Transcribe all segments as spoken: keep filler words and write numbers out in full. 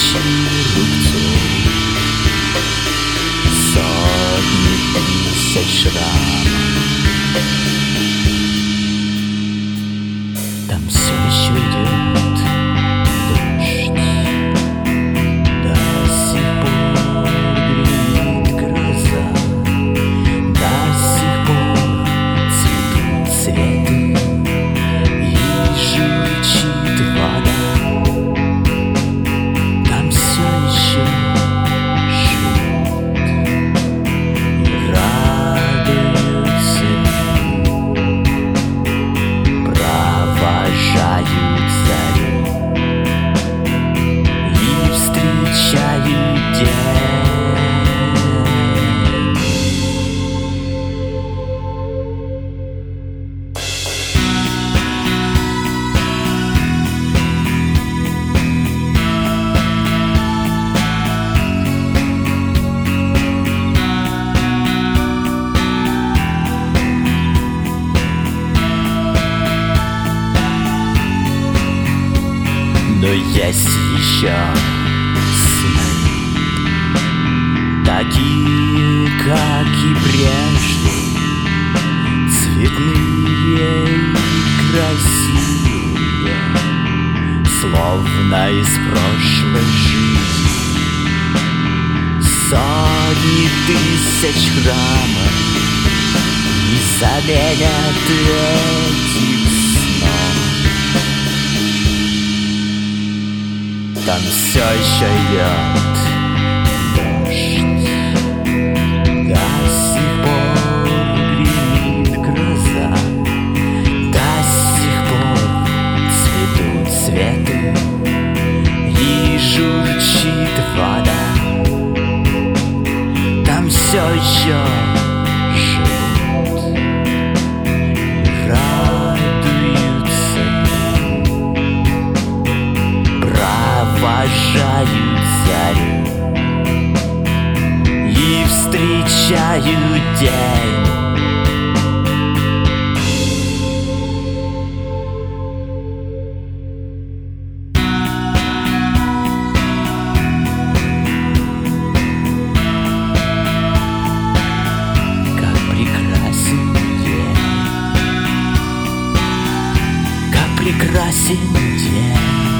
тысячи рубцов, сотни тысяч шрамов. Там все еще идет дождь, до сих пор гремит гроза, до сих пор цветут цветы и журчит вода. Там все еще живут и радуются, провожают зарю и встречают день. Но есть еще сны, такие, как и прежде, цветные и красивые, словно из прошлой жизни. Сотни тысяч храмов не заменят этих снов. Там все еще идет дождь, до сих пор гремит гроза, до сих пор цветут цветы и журчит вода. Там все еще живут и радуются, провожают зарю и встречают день. Как прекрасен день, как прекрасен день.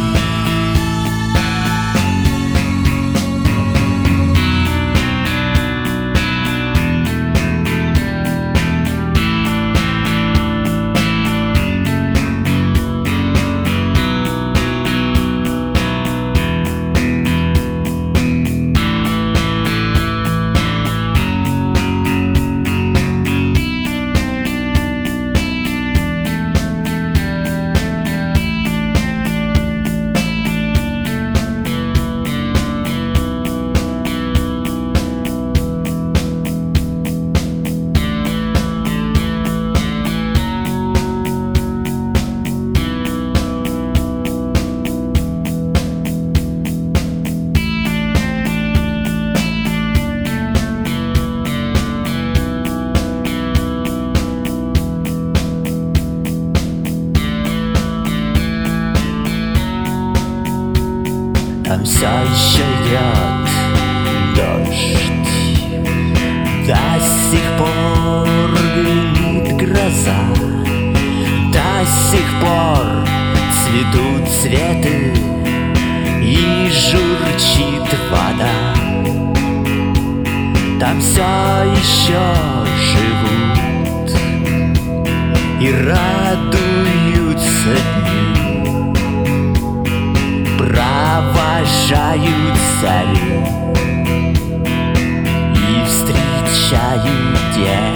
Там все еще идет дождь, до сих пор гремит гроза, до сих пор цветут цветы и журчит вода. Там все еще живут и радуются дню, провожают зарю и встречают день.